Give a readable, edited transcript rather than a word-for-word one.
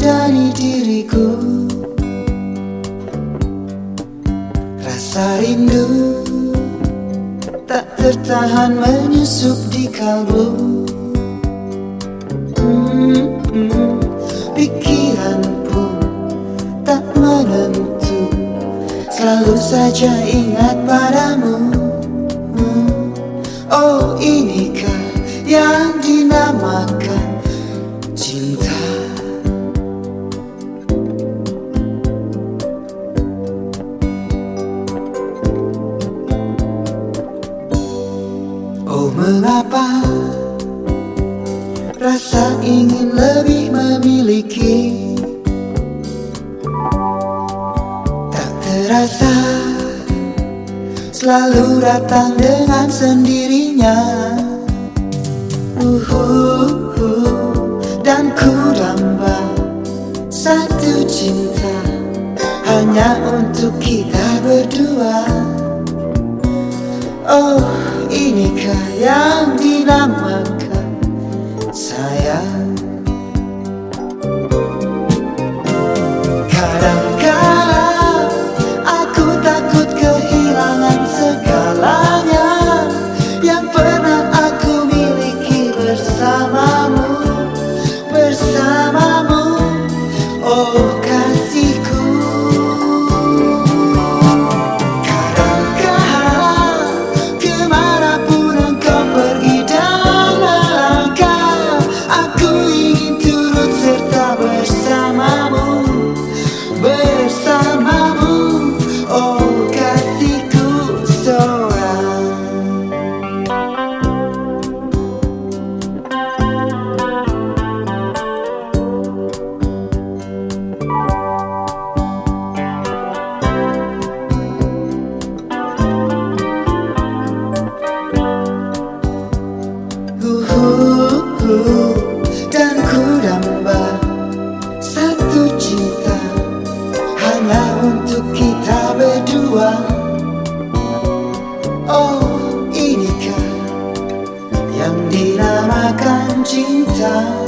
dari diriku. Rasa rindu tak tertahan menyusup di kalbu. Pikiran pun tak menentu, selalu saja ingat padamu. Oh, inikah yang dinamakan cinta? Oh, mengapa rasa ingin lebih memiliki tak terasa, selalu datang dengan sendirinya. Dan ku damba satu cinta hanya untuk kita berdua. Oh, inikah yang dinamakan sayang? Kadang-kadang aku takut kehilangan segalanya yang pernah aku miliki bersamamu, bersamamu, oh kasihku. Kadang-kadang kemanapun engkau pergi dan melangkah, aku ingin turut serta bersamamu, bersamamu, oh kasihku seorang. Dan ku damba satu cinta hanya untuk kita berdua. Oh, inikah yang dinamakan cinta?